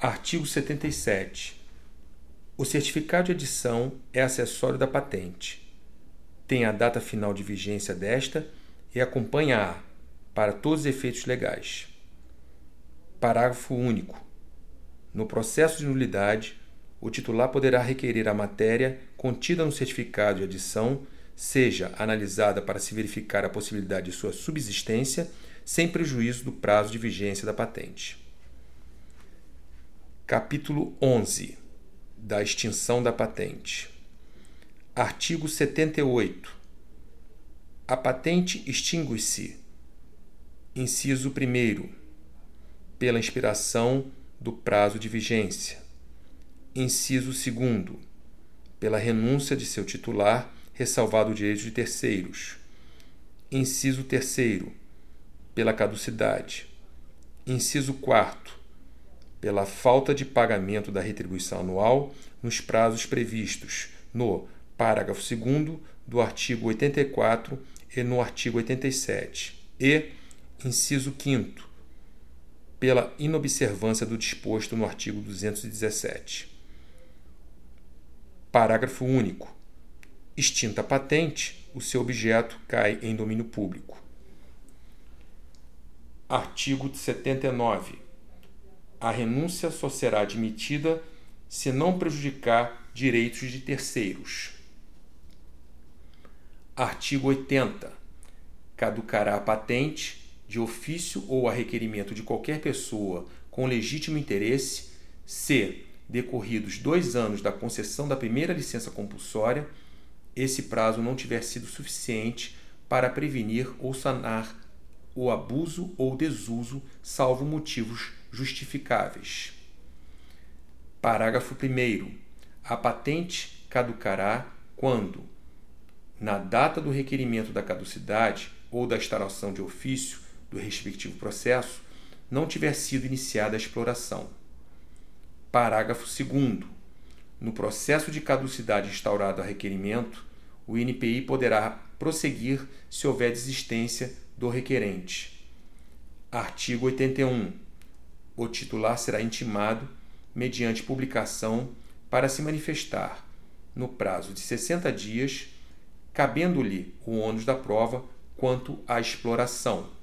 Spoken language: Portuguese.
Artigo 77. O certificado de edição é acessório da patente. Tem a data final de vigência desta e acompanha-a para todos os efeitos legais. Parágrafo único. No processo de nulidade, o titular poderá requerer a matéria contida no certificado de edição seja analisada para se verificar a possibilidade de sua subsistência, sem prejuízo do prazo de vigência da patente. Capítulo 11. Da extinção da patente. Artigo 78. A patente extingue-se. Inciso 1º. Pela expiração do prazo de vigência. Inciso 2º. Pela renúncia de seu titular, ressalvado o direito de terceiros. Inciso 3º. Pela caducidade. Inciso 4º. Pela falta de pagamento da retribuição anual nos prazos previstos no parágrafo 2º do artigo 84 e no artigo 87. E, inciso 5º, pela inobservância do disposto no artigo 217. Parágrafo único. Extinta a patente, o seu objeto cai em domínio público. Artigo 79. A renúncia só será admitida se não prejudicar direitos de terceiros. Artigo 80. Caducará a patente, de ofício ou a requerimento de qualquer pessoa com legítimo interesse, se, decorridos 2 anos da concessão da primeira licença compulsória, esse prazo não tiver sido suficiente para prevenir ou sanar o abuso ou desuso, salvo motivos justificáveis. Parágrafo 1º. A patente caducará quando, na data do requerimento da caducidade ou da instauração de ofício do respectivo processo, não tiver sido iniciada a exploração. Parágrafo 2º. No processo de caducidade instaurado a requerimento, o INPI poderá prosseguir se houver desistência do requerente. Artigo 81. O titular será intimado, mediante publicação, para se manifestar, no prazo de 60 dias, cabendo-lhe o ônus da prova quanto à exploração.